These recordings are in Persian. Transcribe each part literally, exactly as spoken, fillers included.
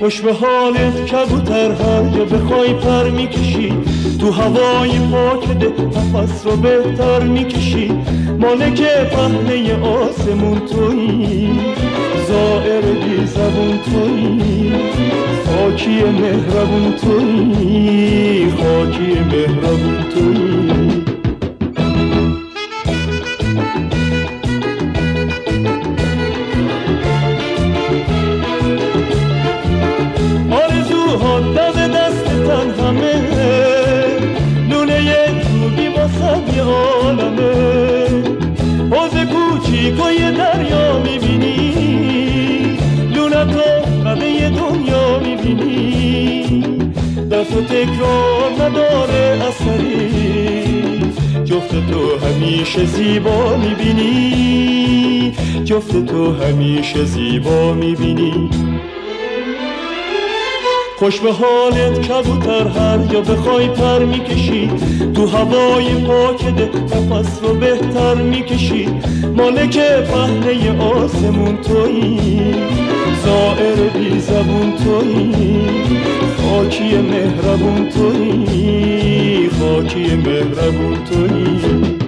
خوش به حالت کبوتر، هر جا بخوای پر میکشی، تو هوای پاک ده نفس رو بهتر میکشی. مالک پهنه آسمون تویی، زائر بی زبون تویی، خاکی مهربون تویی، خاکی مهربون تویی. آرزوها دم دستتن همه، لونه روبی واسه یه عالمه. حوض کوچیکای دریا میبینی، لونه تو قده دنیا میبینی. دست و تکرار نداره اثری، جفت تو همیشه زیبا میبینی، جفت تو همیشه زیبا میبینی. خوش به حالت کبوتر، هر جا بخوای پر میکشی، تو هوای پاک ده نفس رو بهتر میکشی. مالک پهنه آسمون تویی، زائر بی زبون تویی، خاکی مهربون تویی، خاکی مهربون تویی.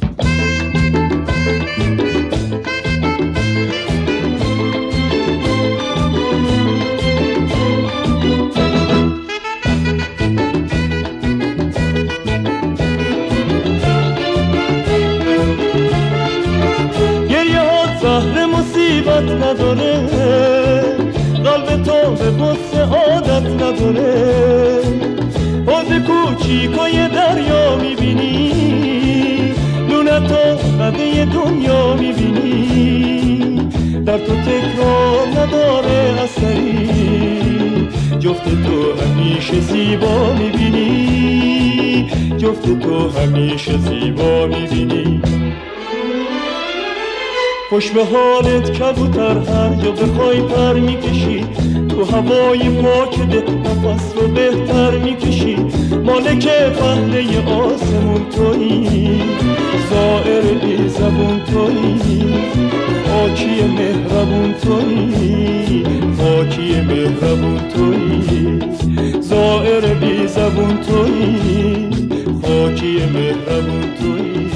نداره قلب تو به بس عادت نداره. حوض کوچیکای دریا میبینی، لونه تو قده دنیا میبینی. در تو تکرار نداره اثری، جفت تو همیشه زیبا میبینی، جفت تو همیشه زیبا میبینی. خوش به حالت کبوتر، هر جا بخوای پر میکشی، تو هوای پاک ده نفس رو بهتر میکشی. مالک پهنه آسمون تویی، زائر بی زبون تویی، خاکی مهربون تویی، خاکی مهربون تویی. زائر بی زبون تویی، خاکی مهربون تویی.